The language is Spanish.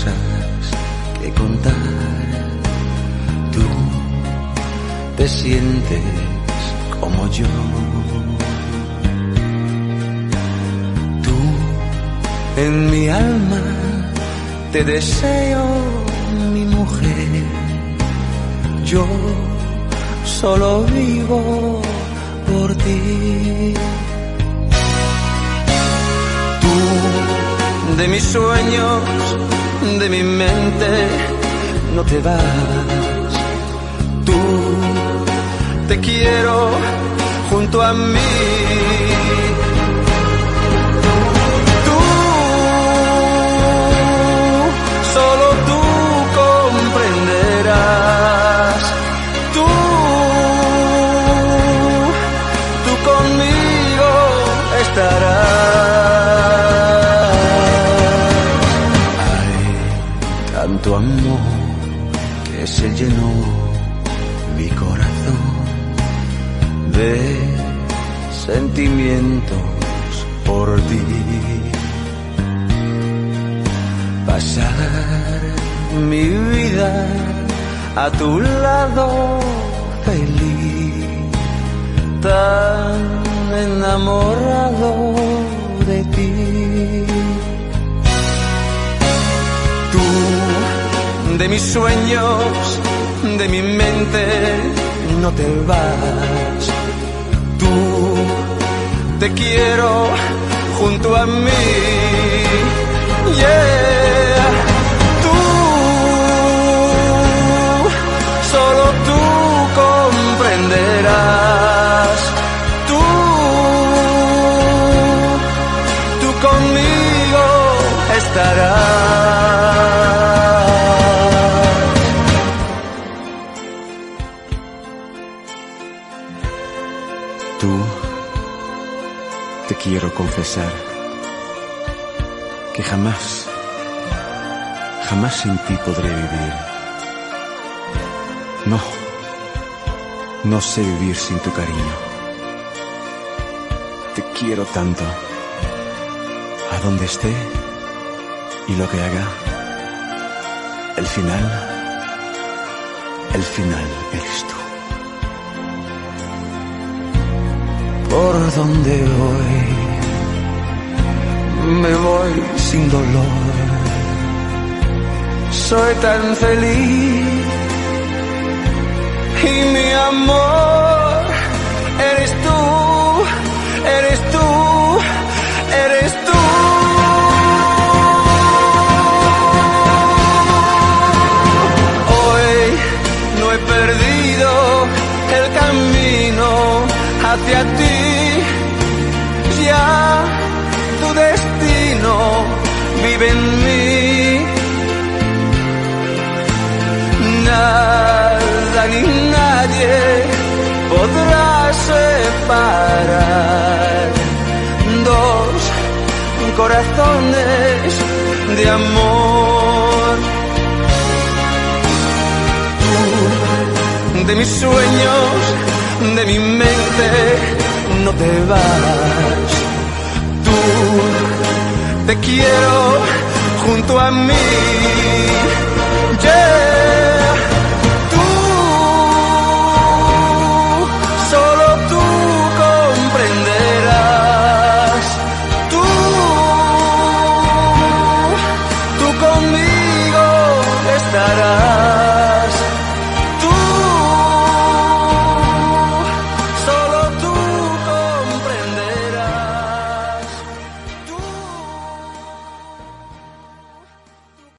cosas que contar. Tú te sientes como yo. Tú en mi alma te deseo, mi mujer. Yo solo vivo por ti. Tú de mis sueños, de mi mente, no te vas. Tú te quiero junto a mí. Tú, solo tú comprenderás. Tú conmigo estarás. Hay tanto amor que se llenó mi corazón de sentimientos por ti. Pasar mi vida a tu lado feliz, tan enamorado de ti. Tú de mis sueños, de mi mente, no te vas. Tú te quiero junto a mí. Yeah. Tú, solo tú comprenderás. Tú conmigo estarás. Tú, te quiero confesar que jamás sin ti podré vivir. No sé vivir sin tu cariño. Te quiero tanto, a donde esté y lo que haga. El final eres tú. Por donde voy, me voy sin dolor. Soy tan feliz y mi amor eres tú, eres tú, eres tú. Hoy no he perdido el camino hacia ti. Ya tu destino vive en mí. Nada ni nadie podrá separar dos corazones de amor. Tú de mis sueños, de mi mente, no te vas. Tú te quiero junto a mí. Yeah.